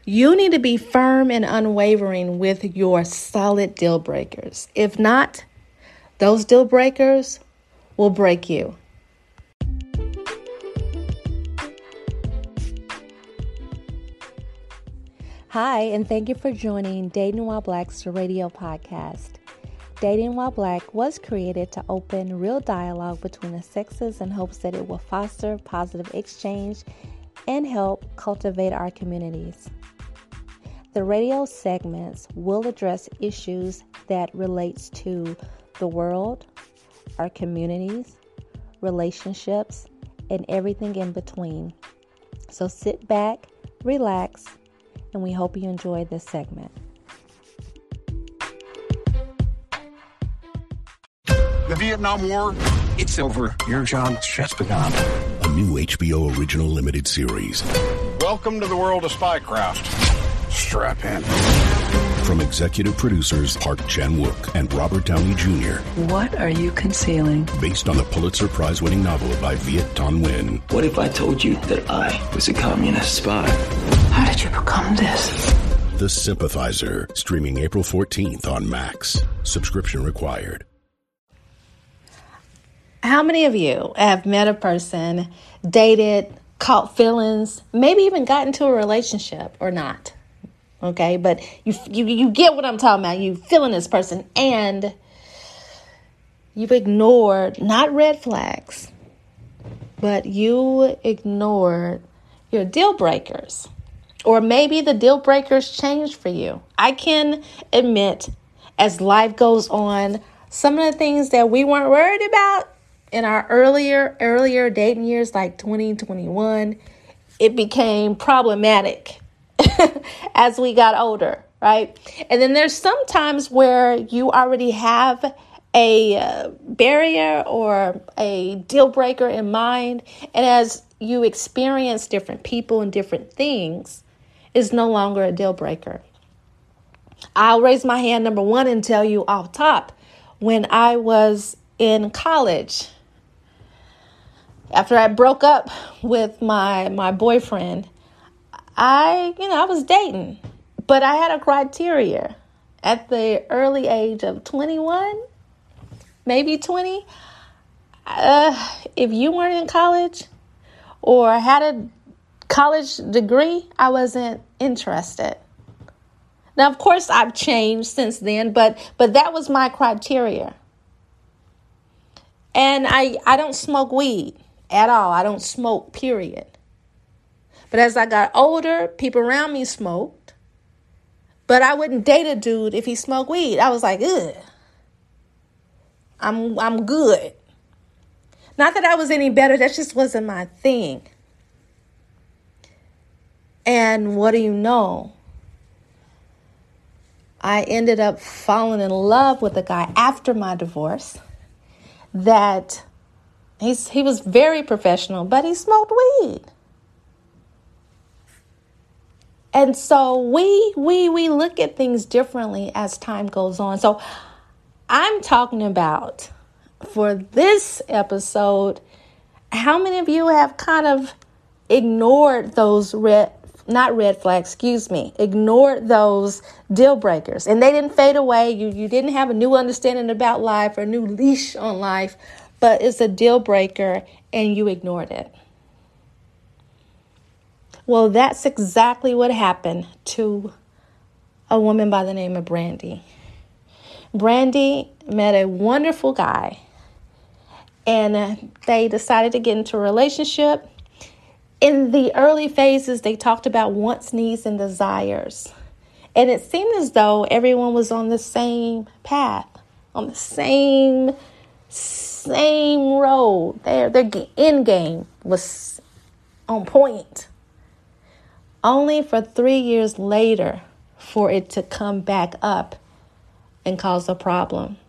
You need to be firm and unwavering with your solid deal breakers. If not, those deal breakers will break you. Hi, and thank you for joining Dating While Black's radio podcast. Dating While Black was created to open real dialogue between the sexes in hopes that it will foster positive exchange and help cultivate our communities. The radio segments will address issues that relates to the world, our communities, relationships, and everything in between. So sit back, relax, and we hope you enjoy this segment. The Vietnam War, it's over. Your job's just begun. A new HBO original limited series. Welcome to the world of Spycraft. Strap in. From executive producers Park Chan-wook and Robert Downey Jr. What are you concealing? Based on the Pulitzer Prize-winning novel by Viet Thanh Nguyen. What if I told you that I was a communist spy? How did you become this? The Sympathizer, streaming April 14th on Max. Subscription required. How many of you have met a person, dated, caught feelings, maybe even got into a relationship or not? Okay, but you get what I'm talking about. You feeling this person and you've ignored not red flags, but you ignored your deal breakers. Or maybe the deal breakers changed for you. I can admit, as life goes on, some of the things that we weren't worried about in our earlier dating years, like 2021, it became problematic as we got older, right? And then there's some times where you already have a barrier or a deal breaker in mind. And as you experience different people and different things, it's no longer a deal breaker. I'll raise my hand, number one, and tell you off top, when I was in college, after I broke up with my boyfriend, I was dating, but I had a criteria at the early age of 21, maybe 20. If you weren't in college or had a college degree, I wasn't interested. Now, of course, I've changed since then, but that was my criteria. And I don't smoke weed at all. I don't smoke, period. But as I got older, people around me smoked. But I wouldn't date a dude if he smoked weed. I was like, ugh. I'm good. Not that I was any better. That just wasn't my thing. And what do you know? I ended up falling in love with a guy after my divorce that he was very professional, but he smoked weed. And so we look at things differently as time goes on. So I'm talking about, for this episode, how many of you have kind of ignored those ignored those deal breakers, and they didn't fade away. You didn't have a new understanding about life or a new leash on life, but it's a deal breaker and you ignored it. Well, that's exactly what happened to a woman by the name of Brandy. Brandy met a wonderful guy, and they decided to get into a relationship. In the early phases, they talked about wants, needs, and desires. And it seemed as though everyone was on the same path, on the same road. Their end game was on point. Only for 3 years later for it to come back up and cause a problem.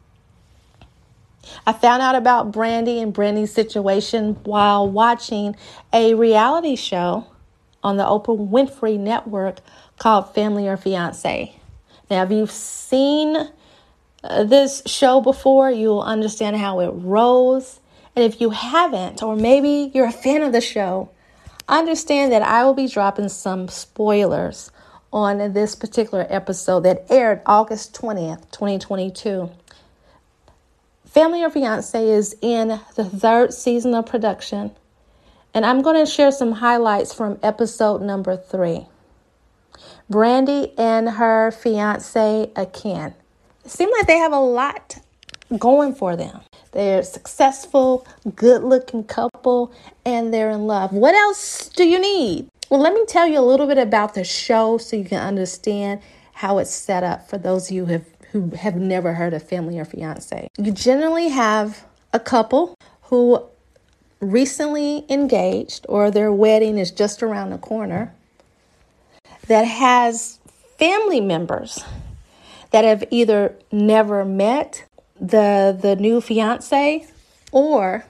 I found out about Brandy and Brandy's situation while watching a reality show on the Oprah Winfrey Network called Family or Fiancé. Now, if you've seen this show before, you'll understand how it rolls. And if you haven't, or maybe you're a fan of the show, Understand that I will be dropping some spoilers on this particular episode that aired August 20th, 2022. Family or Fiancé is in the 3rd season of production, and I'm going to share some highlights from episode number 3. Brandy and her fiancé, Akin. It seems like they have a lot going for them. They're a successful, good-looking couple, and they're in love. What else do you need? Well, let me tell you a little bit about the show so you can understand how it's set up for those of you who have never heard of Family or Fiancé. You generally have a couple who recently engaged or their wedding is just around the corner that has family members that have either never met the new fiancé or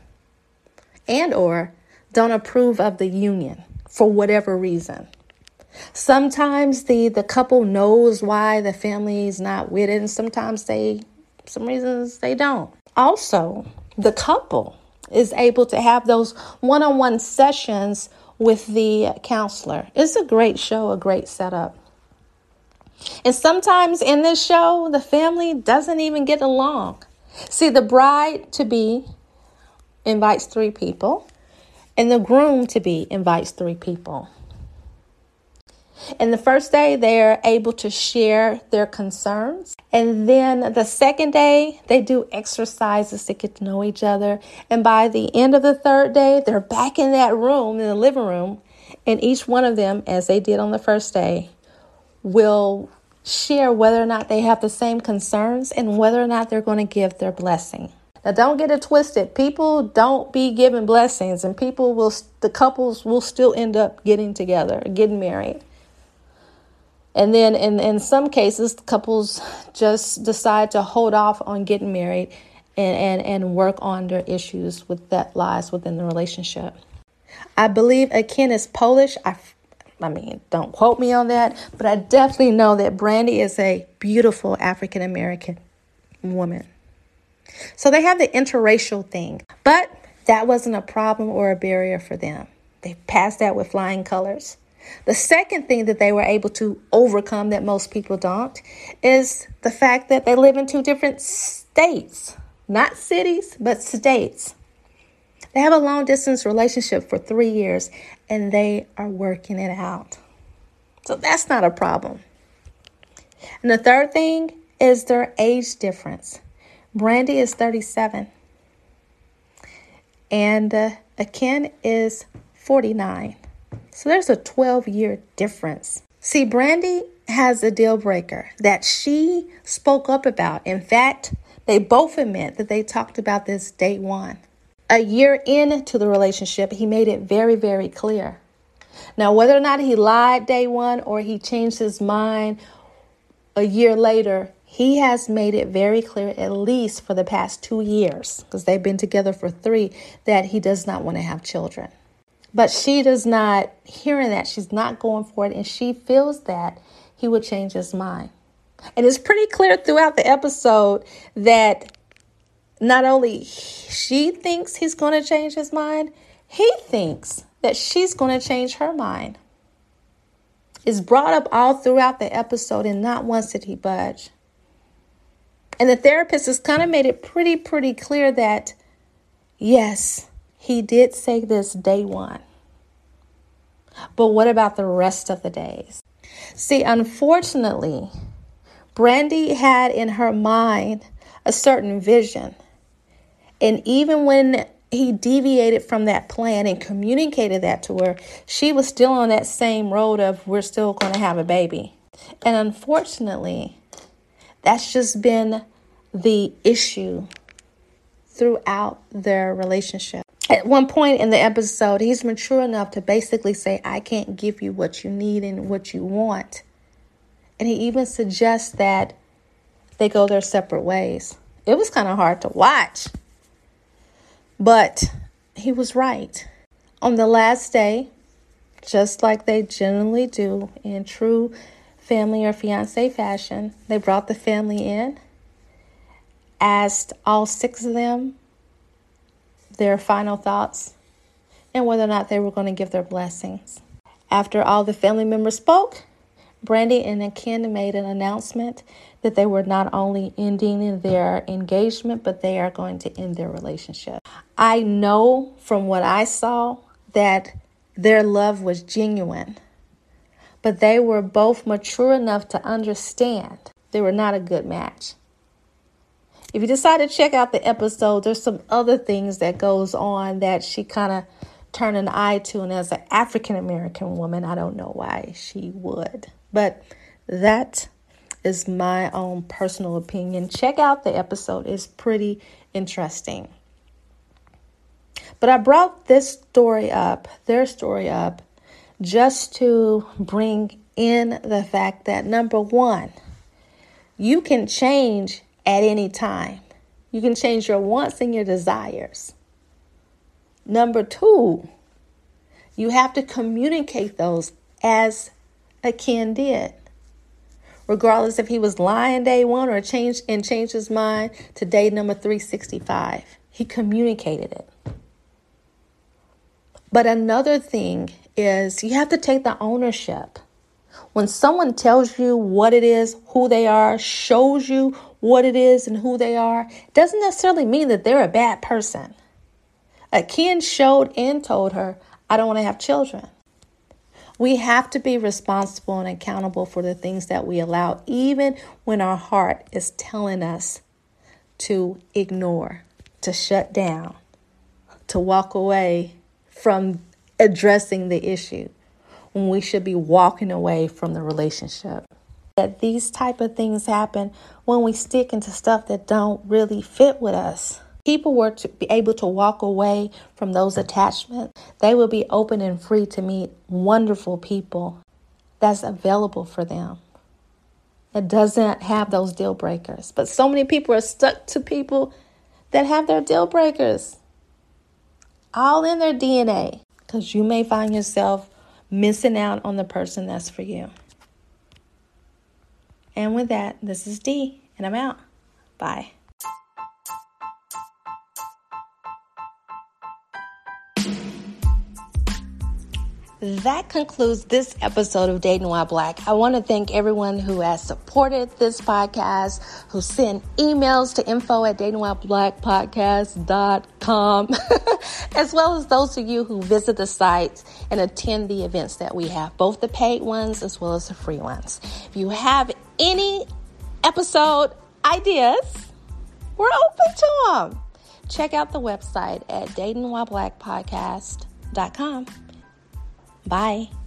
don't approve of the union for whatever reason. Sometimes the couple knows why the family is not with it, and sometimes some reasons they don't. Also, the couple is able to have those one-on-one sessions with the counselor. It's a great show, a great setup. And sometimes in this show, the family doesn't even get along. See, the bride-to-be invites 3 people, and the groom-to-be invites 3 people. And the first day, they're able to share their concerns. And then the second day, they do exercises to get to know each other. And by the end of the 3rd day, they're back in that room, in the living room. And each one of them, as they did on the first day, will share whether or not they have the same concerns and whether or not they're going to give their blessing. Now, don't get it twisted. People don't be giving blessings, and the couples will still end up getting together, getting married. And then in some cases, couples just decide to hold off on getting married and work on their issues that lies within the relationship. I believe Akin is Polish. I mean, don't quote me on that, but I definitely know that Brandy is a beautiful African-American woman. So they have the interracial thing, but that wasn't a problem or a barrier for them. They passed that with flying colors. The second thing that they were able to overcome that most people don't is the fact that they live in 2 different states, not cities, but states. They have a long distance relationship for 3 years and they are working it out. So that's not a problem. And the third thing is their age difference. Brandy is 37 and Akin is 49. So there's a 12-year difference. See, Brandy has a deal breaker that she spoke up about. In fact, they both admit that they talked about this day one. A year into the relationship, he made it very, very clear. Now, whether or not he lied day one or he changed his mind a year later, he has made it very clear, at least for the past 2 years, because they've been together for 3, that he does not want to have children. But she does not hearing that. She's not going for it. And she feels that he would change his mind. And it's pretty clear throughout the episode that not only she thinks he's going to change his mind, he thinks that she's going to change her mind. It's brought up all throughout the episode and not once did he budge. And the therapist has kind of made it pretty clear that, yes, he did say this day one. But what about the rest of the days? See, unfortunately, Brandy had in her mind a certain vision. And even when he deviated from that plan and communicated that to her, she was still on that same road of we're still going to have a baby. And unfortunately, that's just been the issue throughout their relationship. At one point in the episode, he's mature enough to basically say, I can't give you what you need and what you want. And he even suggests that they go their separate ways. It was kind of hard to watch. But he was right. On the last day, just like they generally do in true family or fiancé fashion, they brought the family in, asked all 6 of them their final thoughts, and whether or not they were going to give their blessings. After all the family members spoke, Brandy and Akin made an announcement that they were not only ending their engagement, but they are going to end their relationship. I know from what I saw that their love was genuine, but they were both mature enough to understand they were not a good match. If you decide to check out the episode, there's some other things that goes on that she kind of turned an eye to. And as an African-American woman, I don't know why she would. But that is my own personal opinion. Check out the episode. It's pretty interesting. But I brought their story up, just to bring in the fact that, number one, you can change at any time. You can change your wants and your desires. Number two, you have to communicate those as Akin did. Regardless if he was lying day one or changed his mind to day number 365. He communicated it. But another thing is you have to take the ownership. When someone tells you what it is, who they are, shows you what it is and who they are, it doesn't necessarily mean that they're a bad person. Akin showed and told her, I don't want to have children. We have to be responsible and accountable for the things that we allow, even when our heart is telling us to ignore, to shut down, to walk away from addressing the issue, when we should be walking away from the relationship. That these type of things happen when we stick into stuff that don't really fit with us. People were to be able to walk away from those attachments. They will be open and free to meet wonderful people that's available for them. It doesn't have those deal breakers. But so many people are stuck to people that have their deal breakers all in their DNA, because you may find yourself missing out on the person that's for you. And with that, this is Dee, and I'm out. Bye. That concludes this episode of Dating While Black. I want to thank everyone who has supported this podcast, who sent emails to info@datingwhileblackpodcast.com, as well as those of you who visit the site and attend the events that we have, both the paid ones as well as the free ones. If you have any episode ideas, we're open to them. Check out the website at datingwhileblackpodcast.com. Bye.